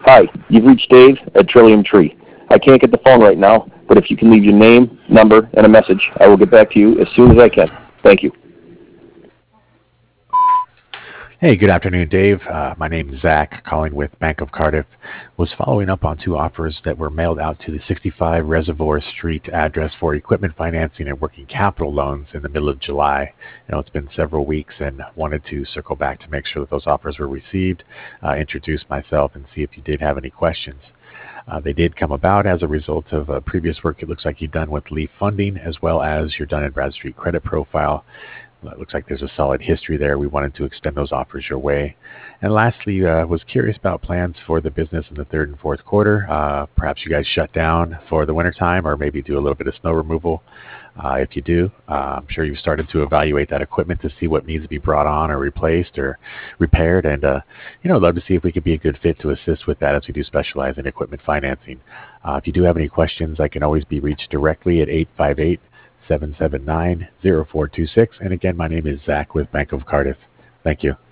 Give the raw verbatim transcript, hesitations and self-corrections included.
Hi, you've reached Dave at Trillium Tree. I can't get the phone right now, but if you can leave your name, number, and a message, I will get back to you as soon as I can. Thank you. Hey, good afternoon, Dave. Uh, my name is Zach, calling with Bank of Cardiff. Was following up on two offers that were mailed out to the sixty-five Reservoir Street address for equipment financing and working capital loans in the middle of July. You know, it's been several weeks and wanted to circle back to make sure that those offers were received, uh, introduce myself, and see if you did have any questions. Uh, they did come about as a result of uh, previous work it looks like you've done with Leaf Funding, as well as your Dun and Bradstreet credit profile. Well, it looks like there's a solid history there. We wanted to extend those offers your way. And lastly, uh, was curious about plans for the business in the third and fourth quarter. Uh, perhaps you guys shut down for the wintertime or maybe do a little bit of snow removal. Uh, if you do, uh, I'm sure you've started to evaluate that equipment to see what needs to be brought on or replaced or repaired. And, uh, you know, love to see if we could be a good fit to assist with that as we do specialize in equipment financing. Uh, if you do have any questions, I can always be reached directly at eight five eight, seven seven nine, zero four two six. And again, my name is Zach with Bank of Cardiff. Thank you.